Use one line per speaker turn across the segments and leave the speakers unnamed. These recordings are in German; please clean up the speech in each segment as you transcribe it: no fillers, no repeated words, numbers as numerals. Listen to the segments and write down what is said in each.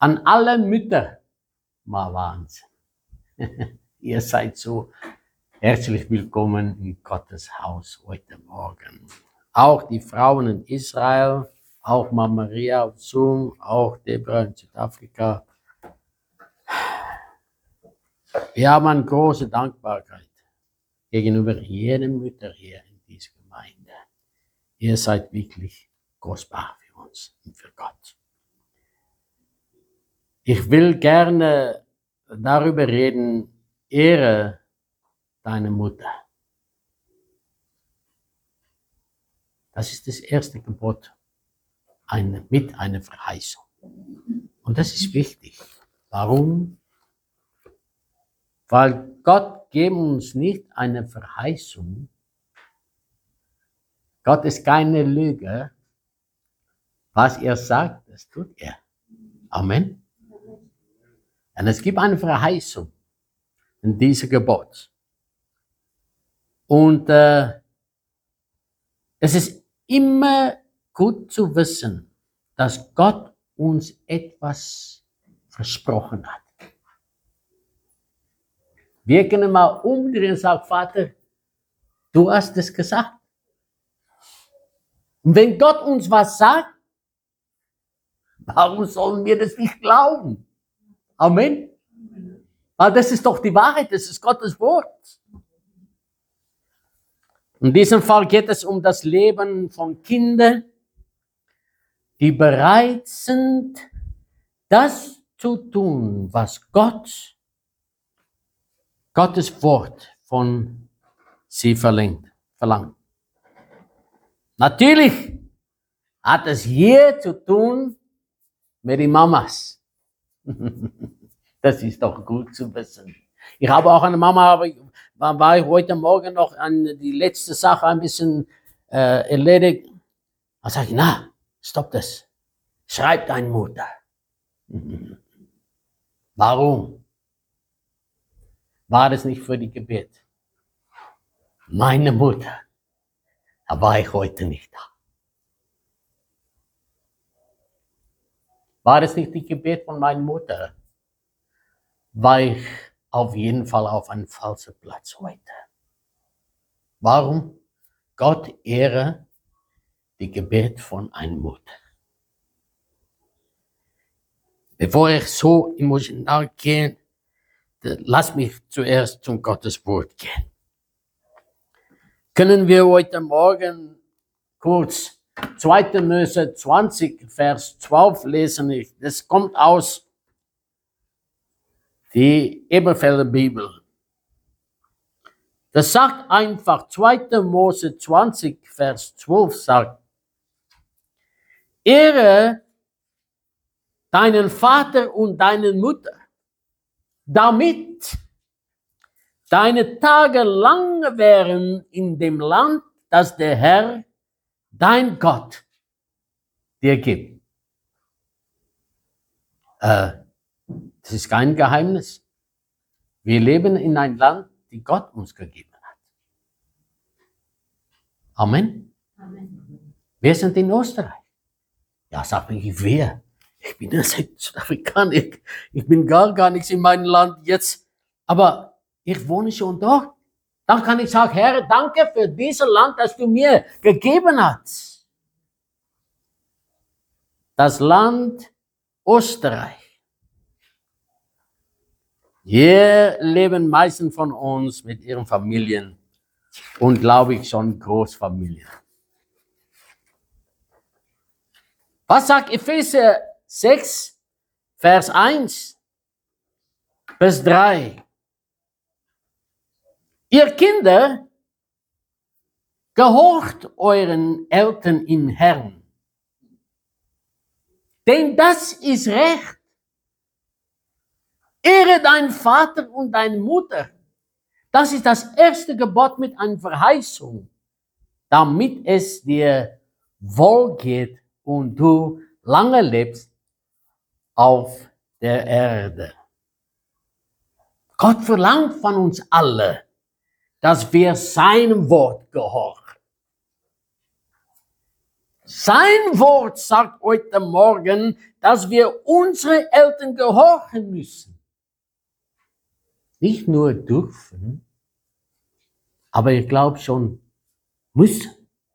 An alle Mütter, mal Wahnsinn. Ihr seid so herzlich willkommen in Gottes Haus heute Morgen. Auch die Frauen in Israel, auch Mama Maria auf Zoom, auch Deborah in Südafrika. Wir haben eine große Dankbarkeit gegenüber jedem Mütter hier in dieser Gemeinde. Ihr seid wirklich kostbar für uns und für Gott. Ich will gerne darüber reden, ehre deine Mutter. Das ist das erste Gebot mit einer Verheißung. Und das ist wichtig. Warum? Weil Gott gibt uns nicht eine Verheißung. Gott ist keine Lüge. Was er sagt, das tut er. Amen. Und es gibt eine Verheißung in diesem Gebot. Und es ist immer gut zu wissen, dass Gott uns etwas versprochen hat. Wir können mal umdrehen und sagen, Vater, du hast es gesagt. Und wenn Gott uns was sagt, warum sollen wir das nicht glauben? Amen. Weil das ist doch die Wahrheit, das ist Gottes Wort. In diesem Fall geht es um das Leben von Kindern, die bereit sind, das zu tun, was Gottes Wort von sie verlangt. Natürlich hat es hier zu tun mit den Mamas. Das ist doch gut zu wissen. Ich habe auch eine Mama, aber war ich heute Morgen noch an die letzte Sache ein bisschen erledigt. Da sage ich, na, stopp das. Schreib deine Mutter. Warum? War das nicht für die Gebet? Meine Mutter, da war ich heute nicht da. War das nicht die Gebet von meiner Mutter? War ich auf jeden Fall auf einem falschen Platz heute. Warum? Gott ehre die Gebet von einer Mutter. Bevor ich so emotional gehe, lass mich zuerst zum Gottes Wort gehen. Können wir heute Morgen kurz 2. Mose 20, Vers 12 lesen? Das kommt aus die Eberfelder Bibel. Das sagt einfach, 2. Mose 20, Vers 12 sagt, ehre deinen Vater und deine Mutter, damit deine Tage lang wären in dem Land, das der Herr, dein Gott, dir gibt. Das ist kein Geheimnis. Wir leben in einem Land, das Gott uns gegeben hat. Amen. Amen. Wir sind in Österreich. Ja, sag ich, wer? Ich bin ein Südafrikaner. Ich bin gar nichts in meinem Land jetzt. Aber ich wohne schon dort. Dann kann ich sagen, Herr, danke für dieses Land, das du mir gegeben hast. Das Land Österreich. Hier leben meisten von uns mit ihren Familien und glaube ich schon Großfamilien. Was sagt Epheser 6, Vers 1 bis 3? Ihr Kinder, gehorcht euren Eltern im Herrn, denn das ist Recht. Ehre deinen Vater und deine Mutter. Das ist das erste Gebot mit einer Verheißung, damit es dir wohl geht und du lange lebst auf der Erde. Gott verlangt von uns alle, dass wir seinem Wort gehorchen. Sein Wort sagt heute Morgen, dass wir unsere Eltern gehorchen müssen. Nicht nur dürfen, aber ich glaube schon müssen.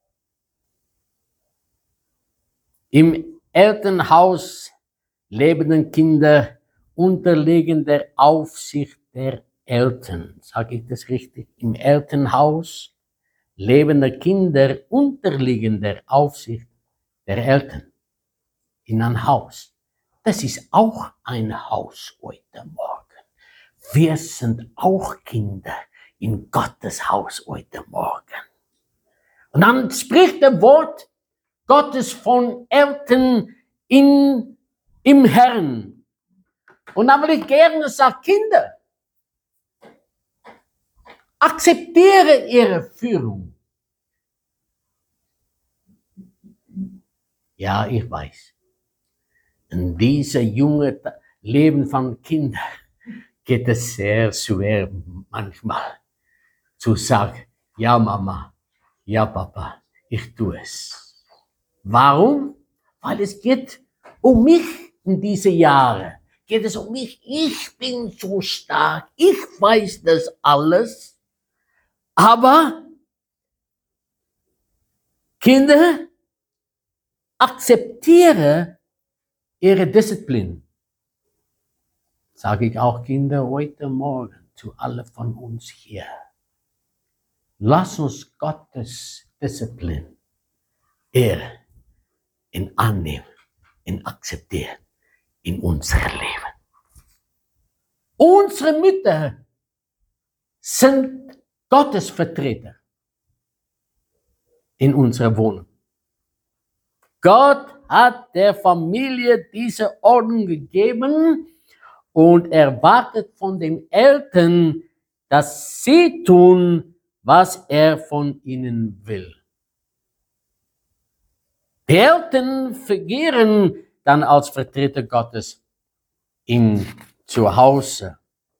Im Elternhaus lebenden Kinder unterliegen der Aufsicht der Eltern. Sage ich das richtig? Im Elternhaus lebende Kinder unterliegen der Aufsicht der Eltern. In ein Haus. Das ist auch ein Haus heute Morgen. Wir sind auch Kinder in Gottes Haus heute Morgen. Und dann spricht das Wort Gottes von Eltern im Herrn. Und dann will ich gerne sagen, Kinder, akzeptiere ihre Führung. Ja, ich weiß. In diesem jungen Leben von Kindern geht es sehr schwer manchmal zu sagen, ja Mama, ja Papa, ich tue es. Warum? Weil es geht um mich in diese Jahre. Geht es um mich? Ich bin so stark. Ich weiß das alles. Aber Kinder, akzeptiere ihre Disziplin. Sage ich auch Kinder heute Morgen zu allen von uns hier. Lass uns Gottes Disziplin ehren, in annehmen, in akzeptieren, in unserem Leben. Unsere Mütter sind Gottes Vertreter in unserer Wohnung. Gott hat der Familie diese Ordnung gegeben und erwartet von den Eltern, dass sie tun, was er von ihnen will. Die Eltern fungieren dann als Vertreter Gottes im Zuhause.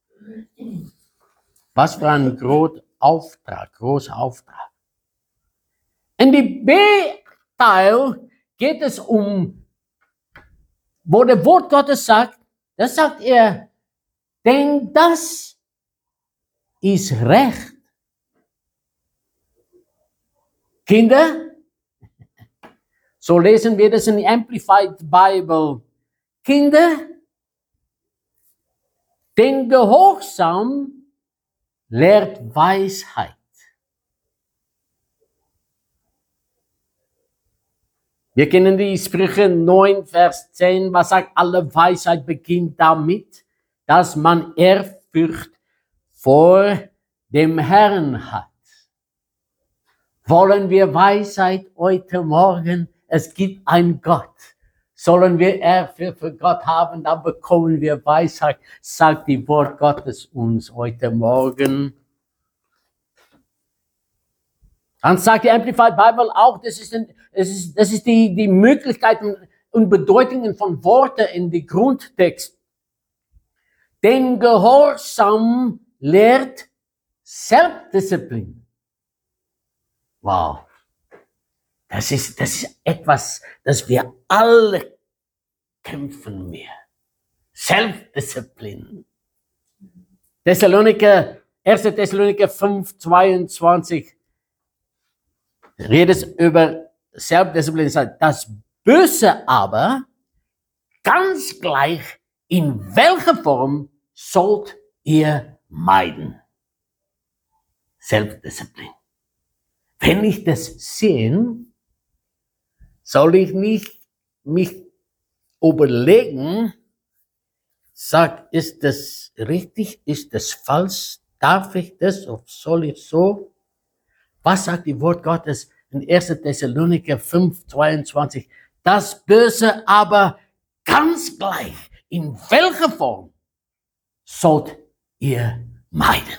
Was für ein großer Auftrag. In die B-Teil geht es um, wo das Wort Gottes sagt, das sagt er, denn das ist Recht. Kinder, so lesen wir das in der Amplified Bible. Kinder, den Gehorsam lehrt Weisheit. Wir kennen die Sprüche 9, Vers 10, was sagt, alle Weisheit beginnt damit, dass man Ehrfurcht vor dem Herrn hat. Wollen wir Weisheit heute Morgen? Es gibt einen Gott. Sollen wir Ehrfurcht für Gott haben, dann bekommen wir Weisheit, sagt die Wort Gottes uns heute Morgen. Dann sagt die Amplified Bible auch, das ist die Möglichkeiten und Bedeutungen von Worten in die Grundtext. Den Gehorsam lehrt Selbstdisziplin. Wow. Das ist etwas, das wir alle kämpfen mehr. Selbstdisziplin. 1. Thessaloniker 5, 22 redet über Selbstdisziplin. Das Böse aber, ganz gleich in welcher Form, sollt ihr meiden. Selbstdisziplin. Wenn ich das sehe, soll ich nicht mich überlegen, sagt, ist das richtig, ist das falsch, darf ich das oder soll ich so? Was sagt die Wort Gottes in 1. Thessaloniker 5, 22? Das Böse aber ganz gleich, in welcher Form, sollt ihr meiden.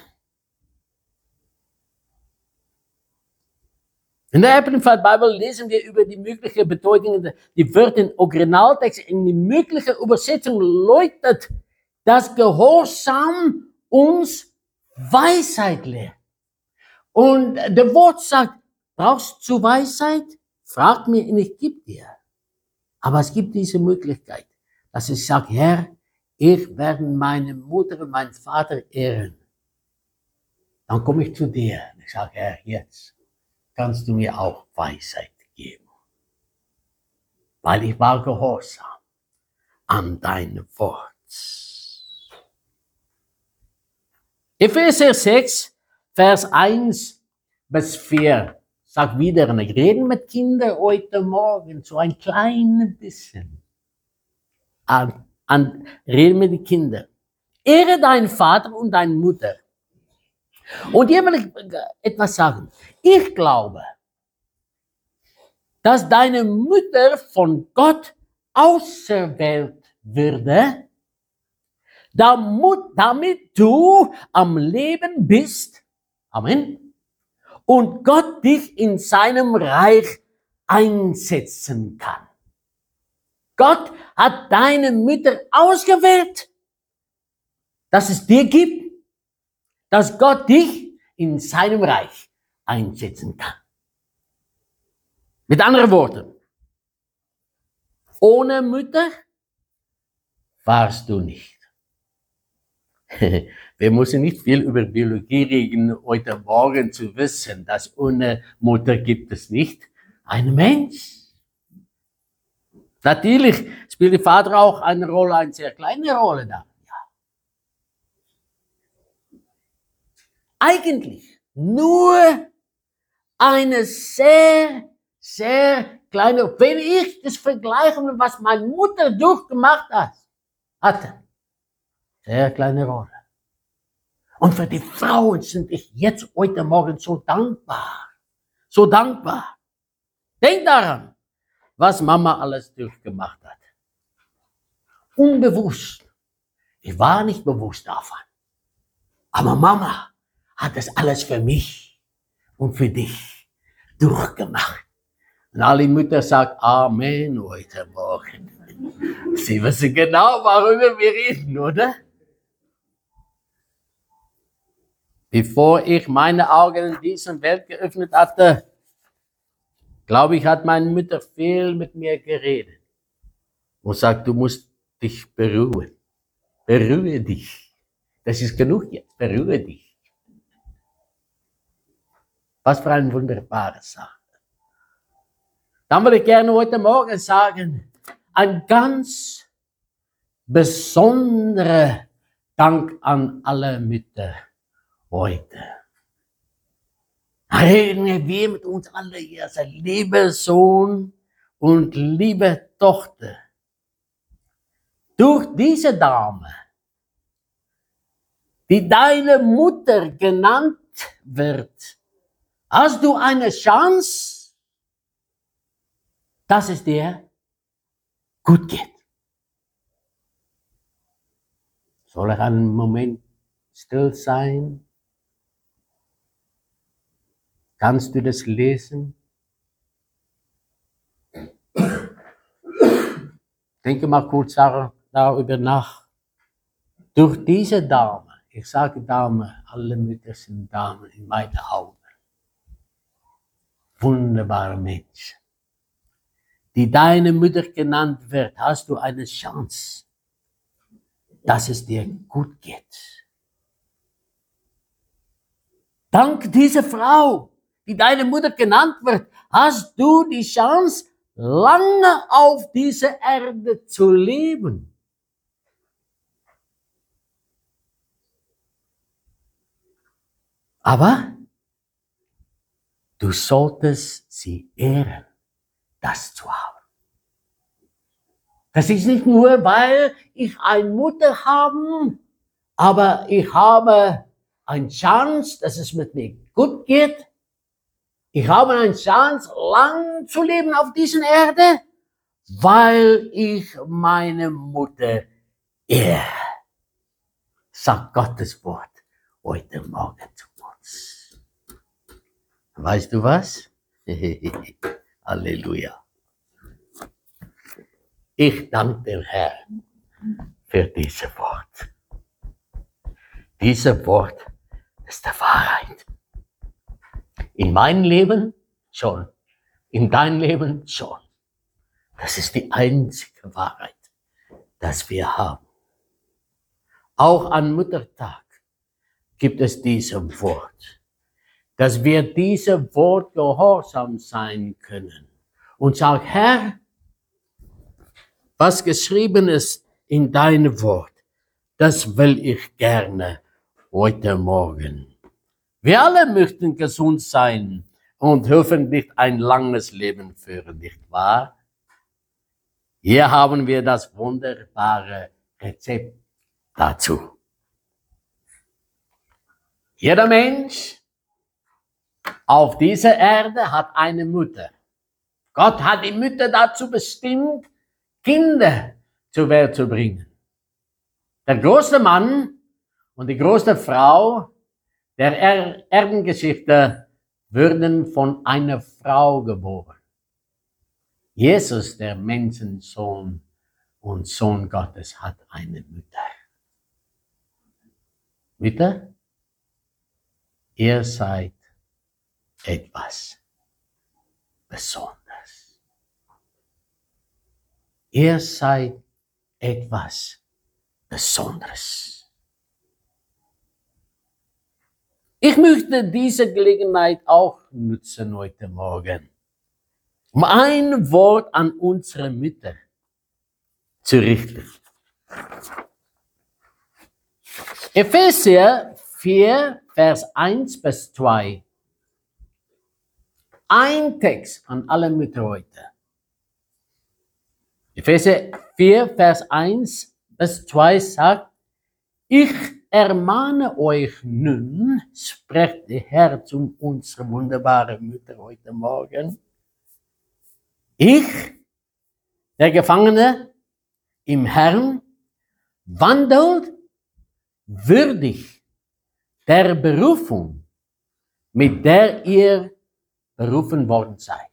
In der Amplified Bible lesen wir über die mögliche Bedeutung, die Wörter im Originaltext. In die mögliche Übersetzung läutet, dass Gehorsam uns Weisheit lehrt. Und das Wort sagt, brauchst du Weisheit? frag mir und ich gebe dir. Aber es gibt diese Möglichkeit, dass ich sage, Herr, ich werde meine Mutter und meinen Vater ehren. Dann komme ich zu dir und ich sage, Herr, jetzt kannst du mir auch Weisheit geben. Weil ich war gehorsam an dein Wort. Epheser 6, Vers 1 bis 4. Sag wieder, ich rede mit Kindern heute Morgen so ein kleines bisschen. Rede mit den Kindern. Ehre deinen Vater und deine Mutter. Und hier will ich etwas sagen. Ich glaube, dass deine Mutter von Gott auserwählt würde, damit du am Leben bist. Amen. Und Gott dich in seinem Reich einsetzen kann. Gott hat deine Mutter ausgewählt, dass es dir gibt, dass Gott dich in seinem Reich einsetzen kann. Mit anderen Worten, ohne Mutter warst du nicht. Wir müssen nicht viel über Biologie reden, heute Morgen zu wissen, dass ohne Mutter gibt es nicht einen Mensch. Natürlich spielt der Vater auch eine Rolle, eine sehr kleine Rolle da. Ja. Eigentlich nur eine sehr, sehr kleine, wenn ich das vergleiche mit was meine Mutter durchgemacht hatte, sehr kleine Rolle. Und für die Frauen sind ich jetzt heute Morgen so dankbar. So dankbar. Denk daran, was Mama alles durchgemacht hat. Unbewusst. Ich war nicht bewusst davon. Aber Mama hat das alles für mich und für dich durchgemacht. Und alle Mütter sagen Amen heute Morgen. Sie wissen genau, worüber wir reden, oder? Bevor ich meine Augen in dieser Welt geöffnet hatte, glaube ich, hat meine Mutter viel mit mir geredet. Und sagt, du musst dich beruhen. Beruhe dich. Das ist genug jetzt. Beruhe dich. Was für eine wunderbare Sache. Dann würde ich gerne heute Morgen sagen, ein ganz besonderer Dank an alle Mütter heute. Reden wir mit uns alle hier, sein lieber Sohn und liebe Tochter. Durch diese Dame, die deine Mutter genannt wird, hast du eine Chance, dass es dir gut geht. Soll ich einen Moment still sein? Kannst du das lesen? Denke mal kurz darüber nach. Durch diese Dame, ich sage Dame, alle Mütter sind Damen in meinen Augen. Wunderbare Menschen. Die deine Mutter genannt wird, hast du eine Chance, dass es dir gut geht. Dank dieser Frau, die deine Mutter genannt wird, hast du die Chance, lange auf dieser Erde zu leben. Aber du solltest sie ehren, das zu haben. Das ist nicht nur, weil ich eine Mutter habe, aber ich habe eine Chance, dass es mit mir gut geht. Ich habe eine Chance, lang zu leben auf dieser Erde, weil ich meine Mutter ehre. Sagt Gottes Wort heute Morgen zu uns. Weißt du was? Halleluja. Ich danke dem Herrn für dieses Wort. Dieses Wort ist die Wahrheit. In meinem Leben schon, In dein Leben schon. Das ist die einzige Wahrheit, das wir haben. Auch an Muttertag gibt es dieses Wort, dass wir diesem Wort gehorsam sein können und sagen, Herr, was geschrieben ist in deinem Wort, das will ich gerne heute Morgen. Wir alle möchten gesund sein und hoffentlich ein langes Leben führen, nicht wahr? Hier haben wir das wunderbare Rezept dazu. Jeder Mensch auf dieser Erde hat eine Mutter. Gott hat die Mütter dazu bestimmt, Kinder zur Welt zu bringen. Der große Mann und die große Frau der Erdengeschichte wurden von einer Frau geboren. Jesus, der Menschensohn und Sohn Gottes, hat eine Mutter. Mütter, ihr seid etwas Besonderes. Ihr seid etwas Besonderes. Ich möchte diese Gelegenheit auch nutzen heute Morgen, um ein Wort an unsere Mütter zu richten. Epheser 4, Vers 1 bis 2. Ein Text an alle Mütter heute. Epheser 4, Vers 1 bis 2 sagt, ich ermahne euch nun, spricht der Herr zu unserer wunderbaren Mutter heute Morgen. Ich, der Gefangene im Herrn, wandelt würdig der Berufung, mit der ihr berufen worden seid.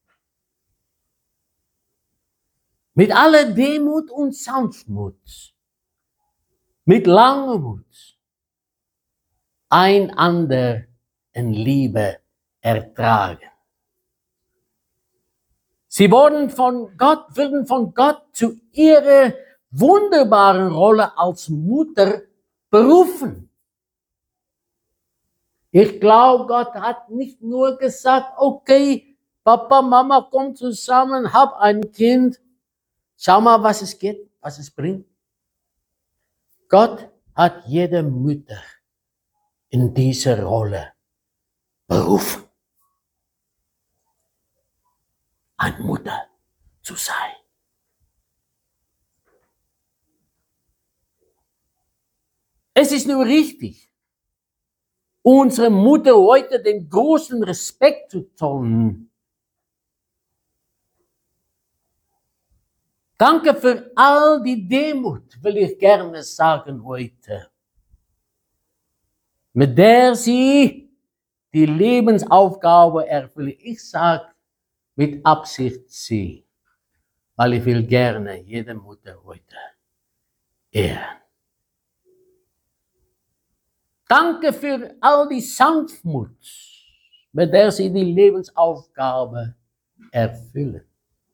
Mit aller Demut und Sanftmut, mit Langmut, einander in Liebe ertragen. Sie wurden von Gott zu ihrer wunderbaren Rolle als Mutter berufen. Ich glaube, Gott hat nicht nur gesagt, okay, Papa, Mama, komm zusammen, hab ein Kind, schau mal, was es geht, was es bringt. Gott hat jede Mutter in diese Rolle berufen, eine Mutter zu sein. Es ist nur richtig, unsere Mutter heute den großen Respekt zu zollen. Danke für all die Demut, will ich gerne sagen heute, mit der sie die Lebensaufgabe erfüllen. Ich sage mit Absicht sie, weil ich will gerne jede Mutter heute ehren. Danke für all die Sanftmut, mit der sie die Lebensaufgabe erfüllen.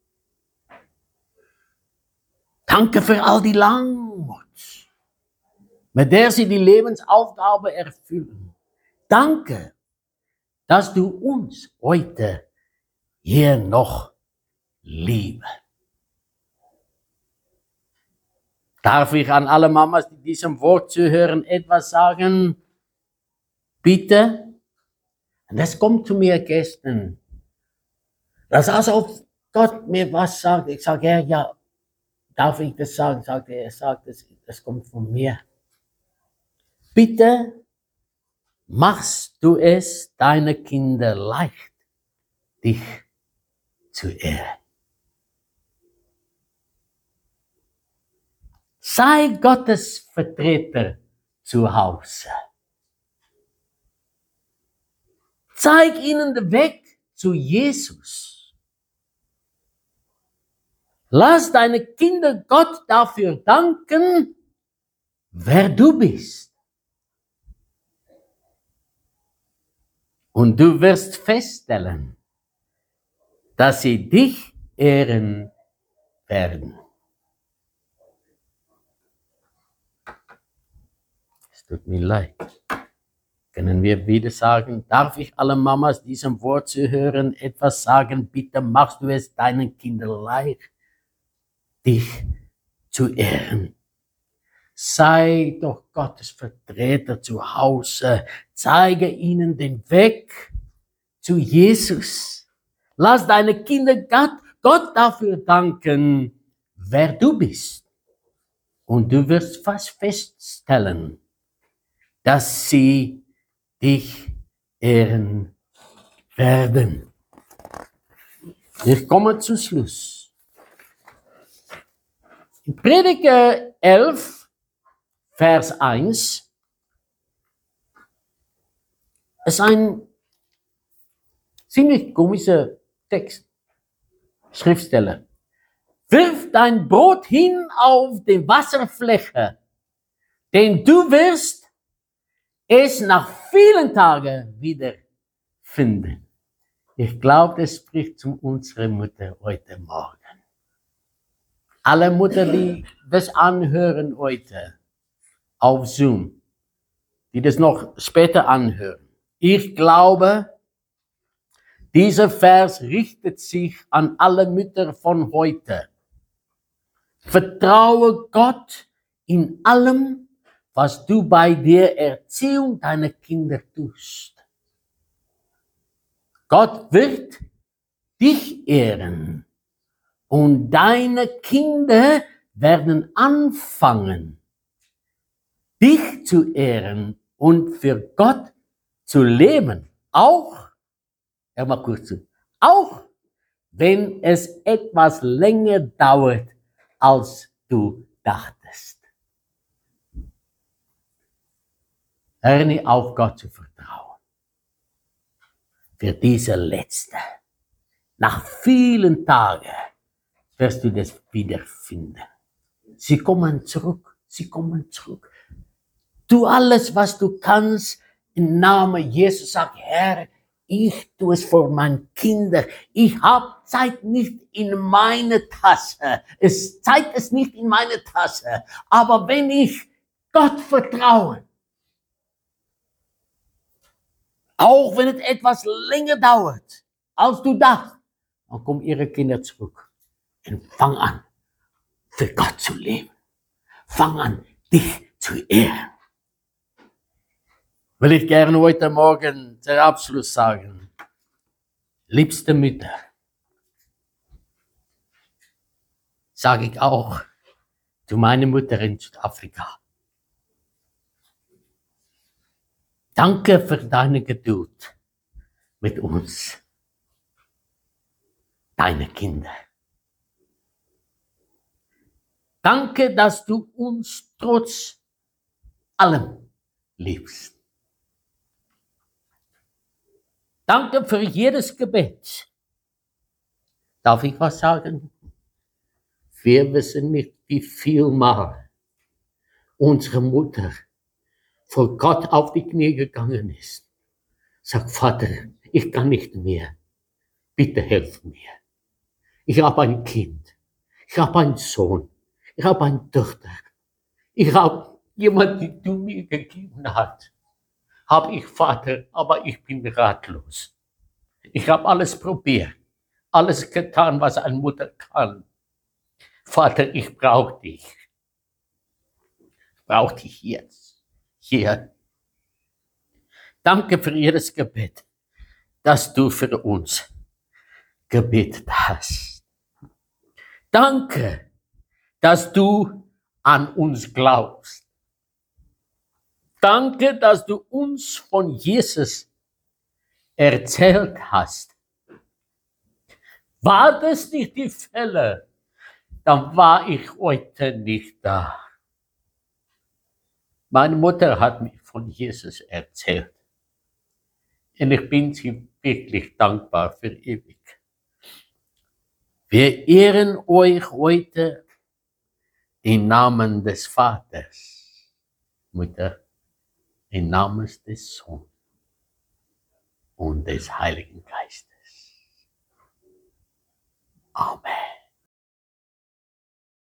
Danke für all die Langmut, mit der sie die Lebensaufgabe erfüllen. Danke, dass du uns heute hier noch liebst. Darf ich an alle Mamas, die diesem Wort zuhören, etwas sagen? Bitte? Und das kommt zu mir gestern. Das ist, als ob Gott mir was sagt. Ich sage, ja, darf ich das sagen? Sagt er sagt, das kommt von mir. Bitte machst du es deine Kinder leicht, dich zu ehren. Sei Gottes Vertreter zu Hause. Zeig ihnen den Weg zu Jesus. Lass deine Kinder Gott dafür danken, wer du bist. Und du wirst feststellen, dass sie dich ehren werden. Es tut mir leid. Können wir wieder sagen, darf ich alle Mamas diesem Wort zu hören etwas sagen? Bitte machst du es deinen Kindern leicht, dich zu ehren. Sei doch Gottes Vertreter zu Hause. Zeige ihnen den Weg zu Jesus. Lass deine Kinder Gott dafür danken, wer du bist. Und du wirst fast feststellen, dass sie dich ehren werden. Ich komme zum Schluss. In Prediger 11, Vers 1, ist ein ziemlich komischer Text. Schriftsteller. Wirf dein Brot hin auf die Wasserfläche, denn du wirst es nach vielen Tagen wieder finden. Ich glaube, das spricht zu unserer Mutter heute Morgen. Alle Mütter, die das anhören heute auf Zoom, die das noch später anhören. Ich glaube, dieser Vers richtet sich an alle Mütter von heute. Vertraue Gott in allem, was du bei der Erziehung deiner Kinder tust. Gott wird dich ehren und deine Kinder werden anfangen, dich zu ehren und für Gott zu leben. Auch wenn es etwas länger dauert, als du dachtest. Lerne auf Gott zu vertrauen. Für diese letzte. Nach vielen Tagen wirst du das wiederfinden. Sie kommen zurück. Tu alles, was du kannst, im Namen Jesus. Sag, Herr, ich tue es für meine Kinder. Ich habe Zeit nicht in meine Tasse. Zeit ist nicht in meine Tasse. Aber wenn ich Gott vertraue, auch wenn es etwas länger dauert, als du dachtest, dann kommen ihre Kinder zurück. Und fang an, für Gott zu leben. Fang an, dich zu ehren. Will ich gerne heute Morgen zum Abschluss sagen, liebste Mütter, sage ich auch zu meiner Mutter in Südafrika. Danke für deine Geduld mit uns, deine Kinder. Danke, dass du uns trotz allem liebst. Danke für jedes Gebet. Darf ich was sagen? Wir wissen nicht, wie viel Mal unsere Mutter vor Gott auf die Knie gegangen ist. Sagt, Vater, ich kann nicht mehr. Bitte hilf mir. Ich habe ein Kind. Ich habe einen Sohn. Ich habe eine Tochter. Ich habe jemanden, den du mir gegeben hast. Habe ich, Vater, aber ich bin ratlos. Ich habe alles probiert. Alles getan, was eine Mutter kann. Vater, ich brauche dich. Ich brauche dich jetzt. Hier. Danke für jedes Gebet, das du für uns gebetet hast. Danke, dass du an uns glaubst. Danke, dass du uns von Jesus erzählt hast. War das nicht die Fälle, dann war ich heute nicht da. Meine Mutter hat mir von Jesus erzählt. Und ich bin sie wirklich dankbar für ewig. Wir ehren euch heute im Namen des Vaters, Mutter, im Namen des Sohnes und des Heiligen Geistes. Amen.